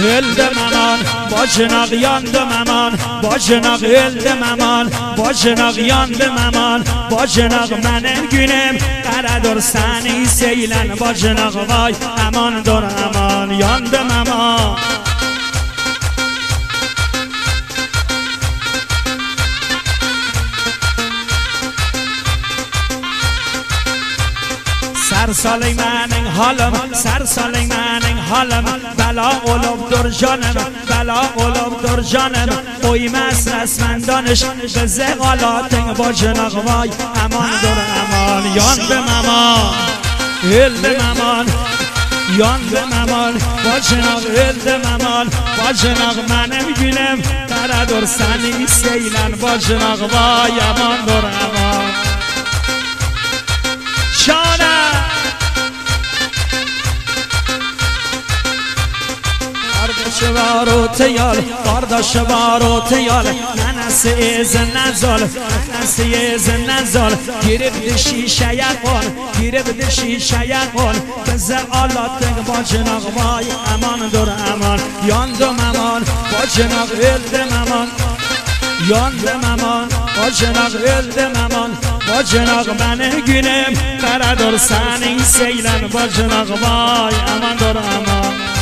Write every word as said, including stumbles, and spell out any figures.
öldüm aman, boşuna yandım aman, boşuna öldüm aman, boşuna yandım aman, boşuna benim günüm karadır seni seylen, boşuna vay aman dur aman, yandım aman. سر سالی منین حالم سر سالی منین حالم بلا اولوب در جانم بلا اولوب در جانم اوی مس رسمندانش به زغالاتین با جناغوای امان در امان یاندم امان هلدم امان یاندم امان با جناغ هلدم امان با جناغ منم گلم تره در سنی سیلن با جناغوای امان در امان شانه شوارو تیال بارداش بارو تیال ننس ایز نزال ننس ایز نزال گیرب دشی شیقان گیرب دشی شیقان بزر آلات با جناغ وای امان در امان یاندم امان با جناغ الدم امان یاندم امان با جناغ الدم امان با جناغ من گونم قرار سنی سیلن با جناغ وای امان در امان